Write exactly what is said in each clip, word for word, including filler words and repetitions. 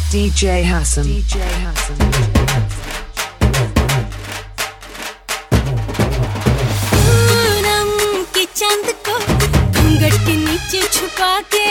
D J Hassan. D J Hassan. Poonam की चांद को घूंघट के नीचे छुपा के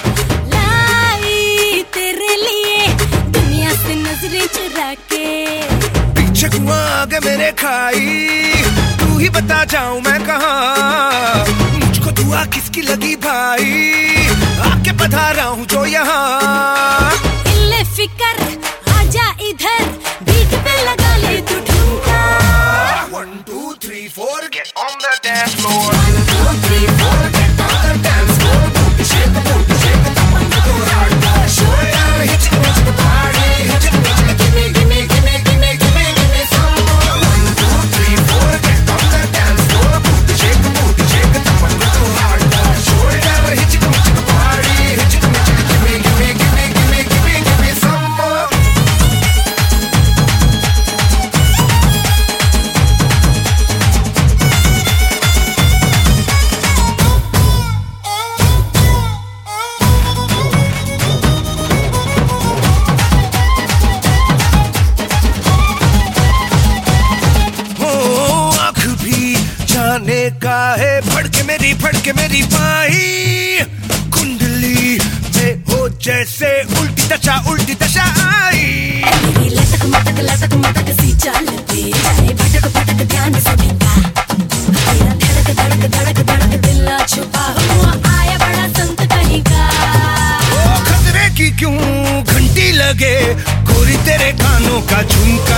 लाई तेरे लिए दुनिया से नजरें चुरा के। पीछे कुआं आगे मेरे खाई, तू ही बता जाऊं मैं कहाँ। मुझको दुआ किसकी लगी भाई, आके पधारा हूँ जो यहाँ। इल्ले फिकर आजा इधर, बीट पे लगा ले तू ठुमका। One two three four get on the dance floor. One two three four get on the dance floor. Booty shake, booty shake, come on go hard. Show it down, hit it, hit the party. Hit it, hit it, gimme, gimme, gimme, gimme, gimme, gimme some more. One two three four get on the dance floor. Booty shake, booty shake, come on go hard. Show it down, hit it, hit the party. Hit it, hit it, gimme, gimme, gimme, gimme, gimme, gimme some more. का है फड़के मेरी फड़के मेरी पाई, कुंडली में हो जैसे उल्टी दशा उल्टी दशा आई। मेरी लटक मटक लटक मटक सी चलती जाए, भटक भटक ध्यान से देखा तेरा धड़क धड़क धड़क धड़क दिल ना छुपा हुआ आया बड़ा संत कहीं का। ओ खतरे की क्यों घंटी लगे गोरी तेरे कानों का झुमका।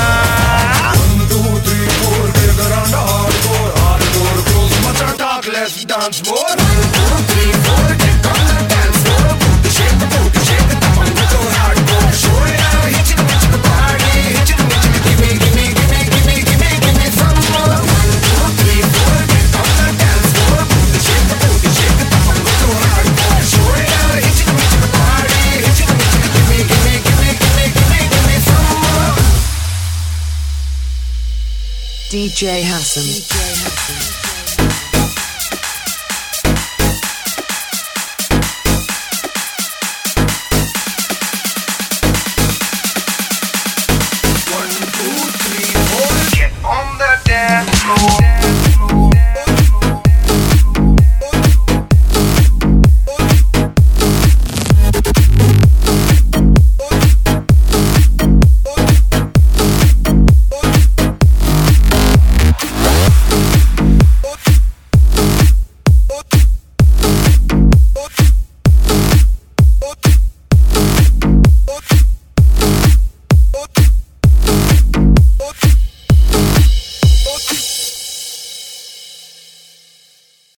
Let's dance more. One, two, three, four, get on the dance floor. Booty shake, booty shake, come on, go hardcore. Show it out, hit it, hit the party. Hit it, hit it, gimme, gimme, gimme, gimme, gimme, gimme some more. One, two, three, four, get on the dance floor. Booty shake, booty shake, come on, go hardcore. Show it out, hit it, hit the party. Hit it, hit it, gimme, gimme, gimme, gimme, gimme, gimme some more. D J Hassan. D J Hassan.